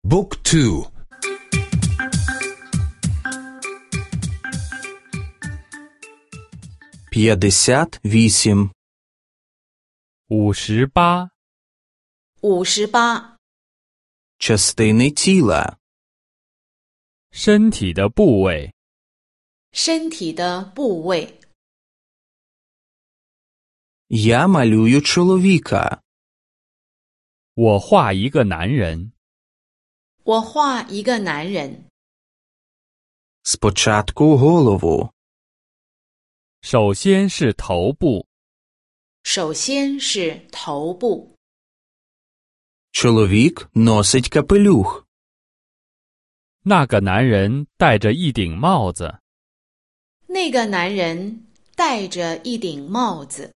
Book 2 58 58 58 Частини тіла 身体的部位。 身体的部位。 Я малюю чоловіка. 我画一个男人。 我画一个男人。 Спочатку голову. 首先是头部。 首先是头部。 Чоловік носить капелюх. 那个男人戴着一顶帽子。 那个男人戴着一顶帽子。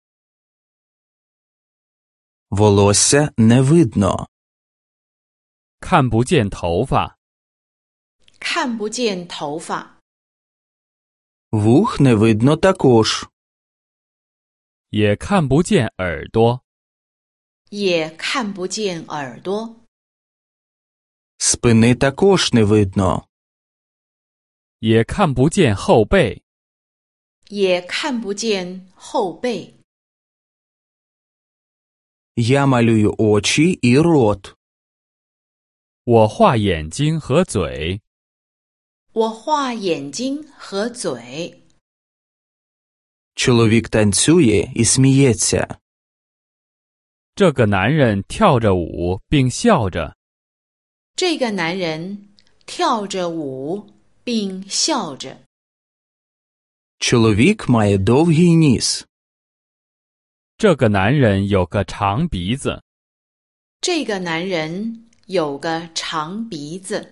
Волосся не видно. 看不见头发。 看不见头发。 Вух не видно також. 也看不见耳朵。 也看不见耳朵。 Спини також не видно. 也看不见后背。 也看不见后背。 Я малюю очі і рот. 我画眼睛和嘴。 我画眼睛和嘴。 Чоловік танцює і сміється. 这个男人跳着舞并笑着。 这个男人跳着舞并笑着。 Чоловік має довгий ніс. 这个男人有个长鼻子。 这个男人有个长鼻子。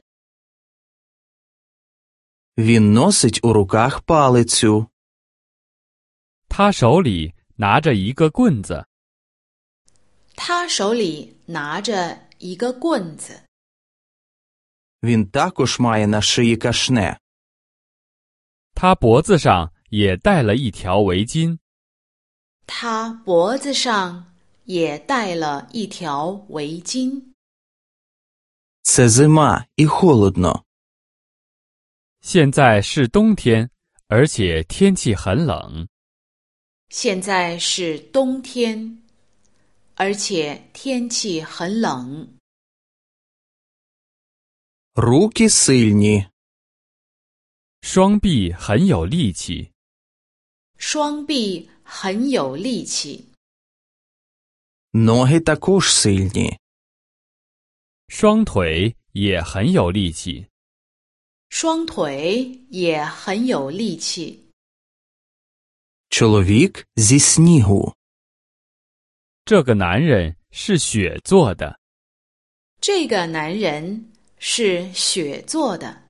Він носить у руках палицю. 他手里拿着一个棍子。 他手里拿着一个棍子。 Він також має на шиї кашне. 他脖子上也戴了一条围巾。 他脖子上也戴了一条围巾。 Це зима і холодно. 现在是冬天，而且天气很冷。 现在是冬天，而且天气很冷。 Руки сильні. 双臂很有力气。 双臂很有力气。 Ноги також сильні. 双腿也很有力气。 双腿也很有力气。 Чоловік зі снігу. 这个男人是雪做的。 这个男人是雪做的。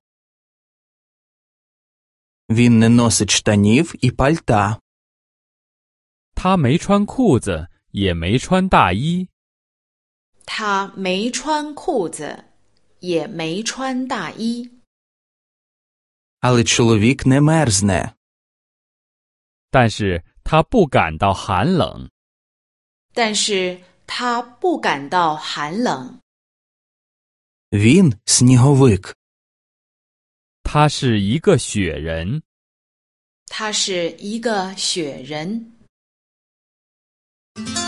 Він не носить штанів і пальта. 他没穿裤子，也没穿大衣。 他没穿裤子，也没穿大衣。 Але чоловік не мерзне. 但是他不感到寒冷。 但是他不感到寒冷。 Він сніговик. 他是一个雪人。 他是一个雪人。